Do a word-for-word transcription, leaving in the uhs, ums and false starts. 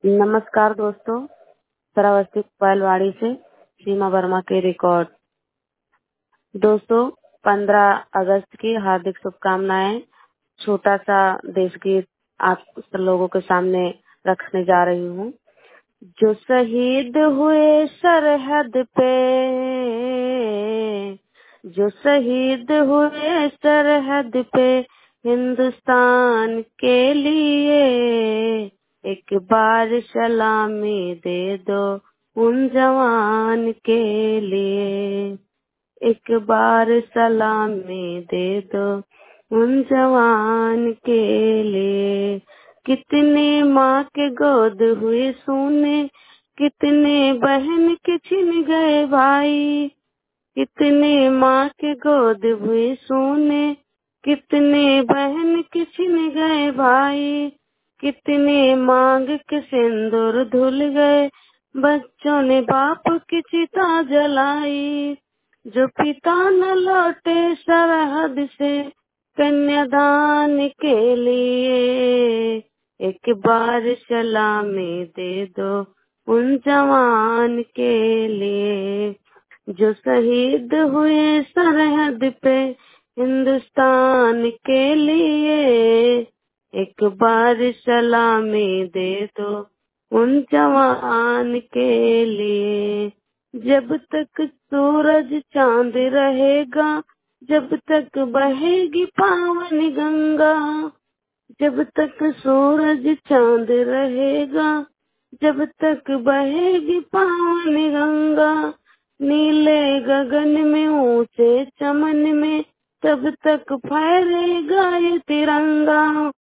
नमस्कार दोस्तों, श्रावस्ती कोइलवाड़ी से सीमा वर्मा के रिकॉर्ड। दोस्तों, पंद्रह अगस्त की हार्दिक शुभकामनाएं। छोटा सा देश गीत आप सब लोगों के सामने रखने जा रही हूँ। जो शहीद हुए सरहद पे, जो शहीद हुए सरहद पे हिंदुस्तान के लिए, एक बार सलामी दे दो उन जवान के लिए, एक बार सलामी दे दो उन जवान के लिए। कितने माँ के गोद हुए सोने, कितने बहन के छिन गए भाई, कितने माँ के गोद हुए सोने, कितने बहन के छिन गए भाई, कितने मांग के सिंदूर धुल गए, बच्चों ने बाप की चिता जलाई। जो पिता न लौटे सरहद से कन्यादान के लिए, एक बार सलामी दे दो उन जवान के लिए। जो शहीद हुए सरहद पे हिंदुस्तान के लिए, एक बार सलामी दे दो उन जवान के लिए। जब तक सूरज चांद रहेगा, जब तक बहेगी पावन गंगा, जब तक सूरज चांद रहेगा, जब तक बहेगी पावन गंगा, नीले गगन में ऊंचे चमन में तब तक फहरेगा ये तिरंगा।